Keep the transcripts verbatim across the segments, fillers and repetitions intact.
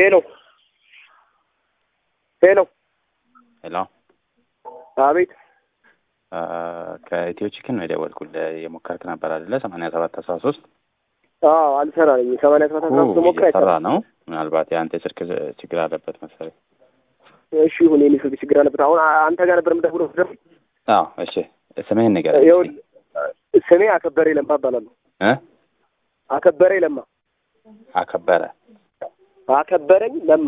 ሄሎ ሄሎ ሄሎ አቤት ከኢትዮ ቺክን ነው የደወልኩልህ። የሞከርክ ነበር አይደለ? ሰማንያ ሰባት አስራ ሶስት አዎ አልሰራልኝ። ሰማንያ ሰባት አስራ ሶስት ሞክራ ይሰራ ነው። ምናልባት የአንተ ስልክ ችግር አለበት መሰለኝ። እሺ ሁኔ ነው ስልክ ችግር አለበት። አሁን አንተ ጋር ነበር የምደውለው ደግሞ። አዎ እሺ፣ ስምህን ንገረኝ። ስሜ አከበረ ለማ እባላለሁ። እ አከበረ ለማ አከበረ አከበረኝ ለማ።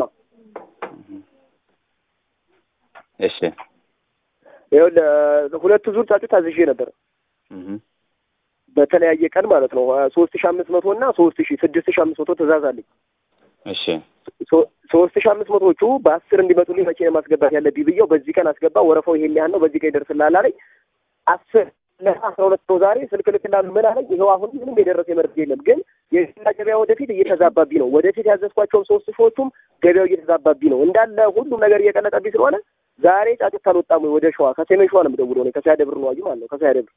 እሺ ይኸውልህ ሁለት ዙር ጫጩት አዝዤ ነበር በተለያየ ቀን ማለት ነው። ሶስት ሺህ አምስት መቶ እና ሶስት ሺህ ስድስት ሺህ አምስት መቶ ትእዛዝ አለኝ። እሺ ሶስት ሺህ አምስት መቶዎቹ በአስር እንዲመጡልኝ መቼ ነው ማስገባት ያለብኝ ብዬው በዚህ ቀን አስገባ፣ ወረፋው ይሄን ያህል ነው፣ በዚህ ቀን ይደርስልሃል አለኝ። አስር ለአስራ ሁለት ነው ዛሬ ስልክ ልክልሃለሁ ምን አለኝ። ይኸው አሁን ምንም የደረሰ መረጃ የለም። ግን የሽላ ገበያ ወደፊት እየተዛባብኝ ነው። ወደፊት ያዘዝኳቸውም ሶስት ሺዎቹም ገበያው እየተዛባብኝ ነው። እንዳለ ሁሉም ነገር እየቀለጠብኝ ስለሆነ ዛሬ ጫጩት አልወጣም ወይ ወደ ሸዋ ከሰሜን ሸዋ ነው የምደውለው እኔ ከሳያደብር ነው አዩ ማለት ነው ከሳያደብር።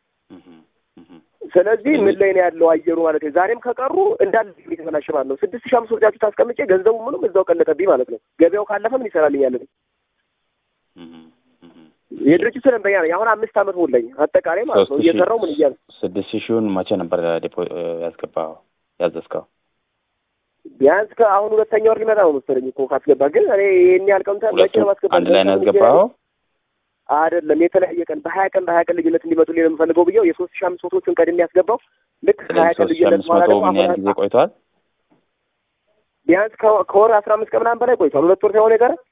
ስለዚህ ምን ላይ ነው ያለው አየሩ ማለት ነው። ዛሬም ከቀሩ እንዳለ ሊተበላሽ ማለት ነው። ስድስት ሺህ አምስት መቶ ጫጩት አስቀምጬ ገንዘቡ ምንም እዛው ቀለጠብኝ ማለት ነው። ገበያው ካለፈ ምን ይሰራልኝ ያለው የድርጅቱ ደንበኛ ነኝ። አሁን አምስት ዓመት ሞላኝ አጠቃላይ ማለት ነው እየሰራው ምን እያለ ስድስት ሺውን መቼ ነበር ዲፖ ያስገባው ያዘዝከው? ቢያንስ ከአሁን ሁለተኛ ወር ሊመጣ ነው መሰለኝ እኮ ካስገባ። ግን እኔ ይሄን ያህል ቀን መቼ ነው ማስገባ? አንድ ላይ ነው ያስገባው አይደለም፣ የተለያየ ቀን በሀያ ቀን በሀያ ቀን ልዩነት እንዲመጡልኝ ነው የምፈልገው ብዬው የሶስት ሺህ አምስት መቶዎቹን ቀድሜ ያስገባው። ልክ ሀያ ቀን ልዩነት ማለት ነው። ምን ያህል ጊዜ ቆይቷል? ቢያንስ ከወር አስራ አምስት ቀን ምናምን በላይ ቆይቷል። ሁለት ወር ሳይሆን የቀረ።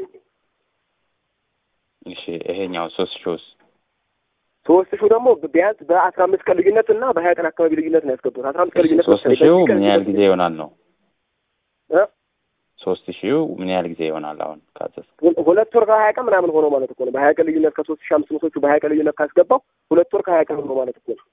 እሺ ይሄኛው ሶስት ሺውስ? ሶስት ሺው ደግሞ ቢያንስ በአስራ አምስት ቀን ልዩነት እና በሀያ ቀን አካባቢ ልዩነት ነው ያስገባው። አስራ አምስት ቀን ልዩነት ሶስት ሺው ምን ያህል ጊዜ ይሆናል ነው? እ ሶስት ሺው ምን ያህል ጊዜ ይሆናል አሁን ካዘዝክ? ሁለት ወር ከሀያ ቀን ምናምን ሆኖ ማለት እኮ ነው። በሀያ ቀን ልዩነት ከሶስት ሺህ አምስት መቶዎቹ በሀያ ቀን ልዩነት ካስገባው ሁለት ወር ከሀያ ቀን ሆኖ ማለት እኮ ነው።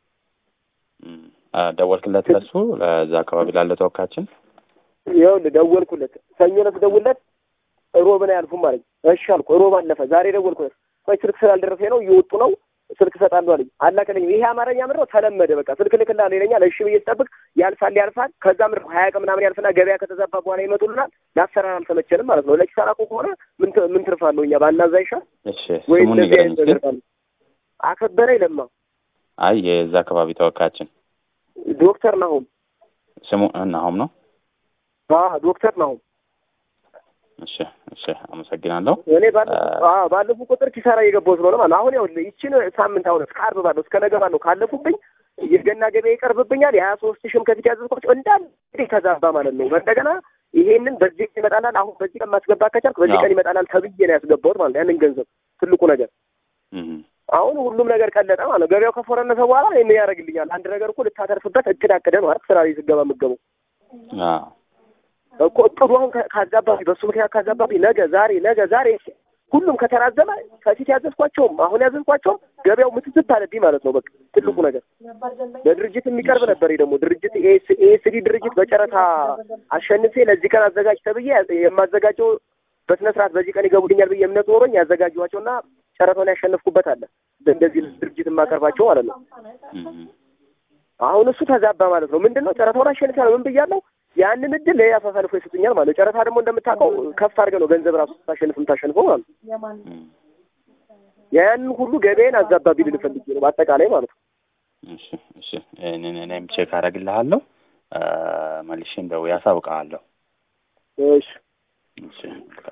አ ደወልክለት ለሱ ለዛ አካባቢ ላለ ተወካችን? ይኸውልህ ደወልኩለት፣ ሰኞ ዕለት ደውልለት ሮብ ነው ያልፉም አለኝ። እሺ አልኩ። ሮብ አለፈ። ዛሬ ደወልኩለት፣ ቆይ ስልክ ስላልደረሰ ነው እየወጡ ነው ስልክ እሰጣለሁ አለኝ። አላከለኝ። ይሄ አማርኛ ምንድነው ተለመደ። በቃ ስልክ ልክልሃለሁ ይለኛል። እሺ ብዬ ስጠብቅ ያልፋል ያልፋል። ከዛ ምንድነው ሀያ ቀን ምናምን ያልፍና ገበያ ከተዛባ በኋላ ይመጡልናል። ለአሰራር አልተመቸንም ማለት ነው። ለኪሳራ እኮ ከሆነ ምን ምን ትርፋለሁ እኛ ባናዛ ይሻል እሺ ወይ? ስሙን ንገረኝ እስኪ። አከበረ ለማ። አይ የዛ አካባቢ ተወካችን ዶክተር ናሆም። ስሙ ናሆም ነው? አዎ ዶክተር ናሆም። እሺ እሺ አመሰግናለሁ። እኔ ባለፈው አዎ ባለፈው ቁጥር ኪሳራ እየገባሁ ስለሆነ ማለት አሁን ያው ይቺን ሳምንት አሁን እስከ ዓርብ ባለው እስከ ነገ ባለው ካለፉብኝ የገና ገበያ ይቀርብብኛል። የሀያ ሶስት ሺህም ከፊት ያዘዝኳቸው እንዳለ ተዛባ ማለት ነው። እንደገና ይሄንን በዚህ ቀን ይመጣላል፣ አሁን በዚህ ቀን ማስገባት ከቻልክ በዚህ ቀን ይመጣላል ተብዬ ነው ያስገባሁት ማለት ነው። ያንን ገንዘብ ትልቁ ነገር አሁን ሁሉም ነገር ቀለጠ ማለት ነው። ገበያው ከፎረነሰ በኋላ ምን ያደርግልኛል? አንድ ነገር እኮ ልታተርፍበት እቅድ አቅደህ ነው አይደል ስራ ላይ ስገባ የምትገባው። አዎ እኮ እቅዱ አሁን ካዛባብኝ በሱ ምክንያት ካዛባብኝ ነገ ዛሬ ነገ ዛሬ ሁሉም ከተራዘመ ከፊት ያዘዝኳቸውም አሁን ያዘዝኳቸውም ገበያው ምትትት አለብኝ ማለት ነው። በቃ ትልቁ ነገር ለድርጅት የሚቀርብ ነበር። ደግሞ ድርጅት ኤኤስዲ ድርጅት በጨረታ አሸንፌ ለዚህ ቀን አዘጋጅ ተብዬ የማዘጋጀው በስነ ስርዓት በዚህ ቀን ይገቡልኛል ብዬ እምነት ኖሮኝ ያዘጋጀኋቸውና ጨረታውን ያሸነፍኩበት አለ። እንደዚህ ድርጅት የማቀርባቸው ማለት ነው። አሁን እሱ ተዛባ ማለት ነው። ምንድነው ጨረታውን አሸንፌያለሁ ምን ብያለሁ? ያንን እድል ለያ አሳልፎ ይሰጡኛል ማለት ነው። ጨረታ ደግሞ እንደምታውቀው ከፍ አድርገህ ነው ገንዘብ ራሱ ታሸንፍ የምታሸንፈው ማለት ነው። ያንን ሁሉ ገበያን አዛባብኝ ልል ፈልጌ ነው በአጠቃላይ ማለት ነው። እሺ እሺ እኔ እኔም ቼክ አደርግልሃለሁ መልሼ እንደው ያሳውቅሃለሁ። እሺ እሺ